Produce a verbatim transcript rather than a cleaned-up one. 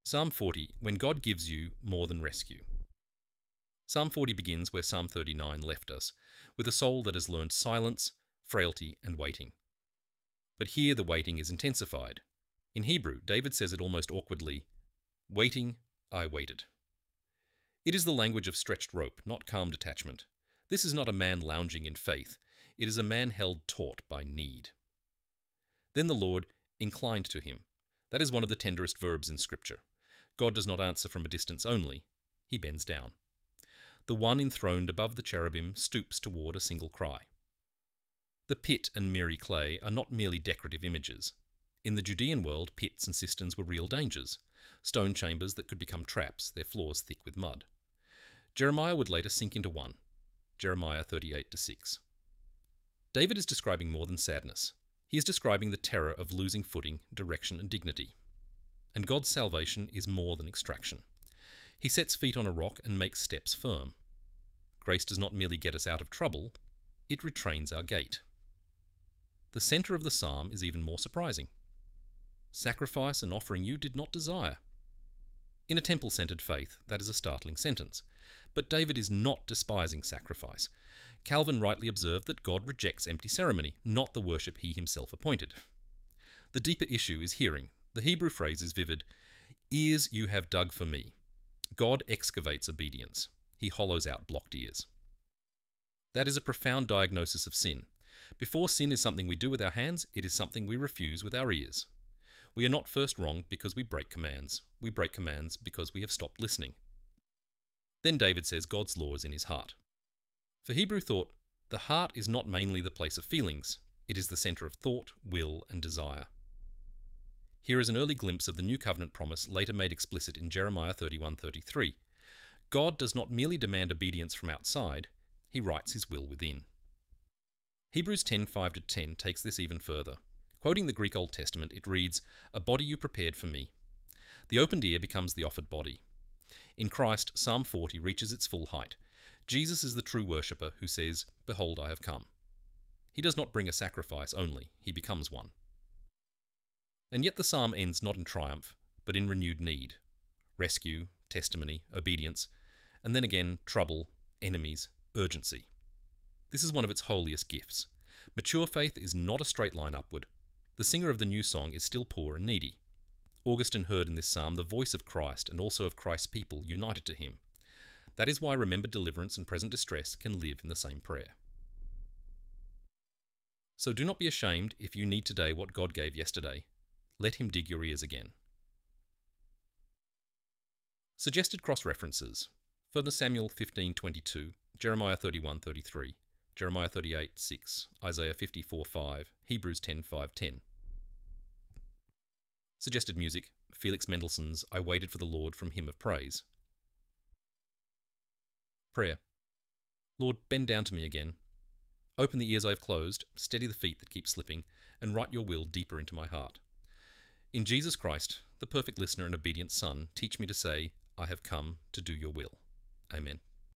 Psalm forty, when God gives you more than rescue. Psalm forty begins where Psalm thirty-nine left us, with a soul that has learned silence, frailty, and waiting. But here the waiting is intensified. In Hebrew, David says it almost awkwardly, "Waiting, I waited." It is the language of stretched rope, not calm detachment. This is not a man lounging in faith. It is a man held taut by need. Then the Lord inclined to him. That is one of the tenderest verbs in Scripture. God does not answer from a distance only. He bends down. The one enthroned above the cherubim stoops toward a single cry. The pit and miry clay are not merely decorative images. In the Judean world, pits and cisterns were real dangers, stone chambers that could become traps, their floors thick with mud. Jeremiah would later sink into one. Jeremiah thirty-eight to six. David is describing more than sadness. He is describing the terror of losing footing, direction, and dignity. And God's salvation is more than extraction. He sets feet on a rock and makes steps firm. Grace does not merely get us out of trouble, it retrains our gait. The centre of the psalm is even more surprising. Sacrifice and offering you did not desire. In a temple-centered faith, that is a startling sentence. But David is not despising sacrifice. Calvin rightly observed that God rejects empty ceremony, not the worship he himself appointed. The deeper issue is hearing. The Hebrew phrase is vivid. Ears you have dug for me. God excavates obedience. He hollows out blocked ears. That is a profound diagnosis of sin. Before sin is something we do with our hands, it is something we refuse with our ears. We are not first wrong because we break commands. We break commands because we have stopped listening. Then David says God's law is in his heart. For Hebrew thought, the heart is not mainly the place of feelings. It is the centre of thought, will, and desire. Here is an early glimpse of the New Covenant promise later made explicit in Jeremiah thirty-one thirty-three. God does not merely demand obedience from outside, he writes his will within. Hebrews ten five to ten takes this even further. Quoting the Greek Old Testament, it reads, "A body you prepared for me." The opened ear becomes the offered body. In Christ, Psalm forty reaches its full height. Jesus is the true worshipper who says, "Behold, I have come." He does not bring a sacrifice only, he becomes one. And yet the psalm ends not in triumph, but in renewed need. Rescue, testimony, obedience, and then again trouble, enemies, urgency. This is one of its holiest gifts. Mature faith is not a straight line upward. The singer of the new song is still poor and needy. Augustine heard in this psalm the voice of Christ and also of Christ's people united to him. That is why remembered deliverance and present distress can live in the same prayer. So do not be ashamed if you need today what God gave yesterday. Let him dig your ears again. Suggested cross-references. First Samuel fifteen twenty-two, Jeremiah thirty-one thirty-three, Jeremiah thirty-eight six, Isaiah fifty-four five, Hebrews ten five ten. Suggested music, Felix Mendelssohn's I Waited for the Lord from Hymn of Praise. Prayer. Lord, bend down to me again. Open the ears I have closed, steady the feet that keep slipping, and write your will deeper into my heart. In Jesus Christ, the perfect listener and obedient Son, teach me to say, I have come to do your will. Amen.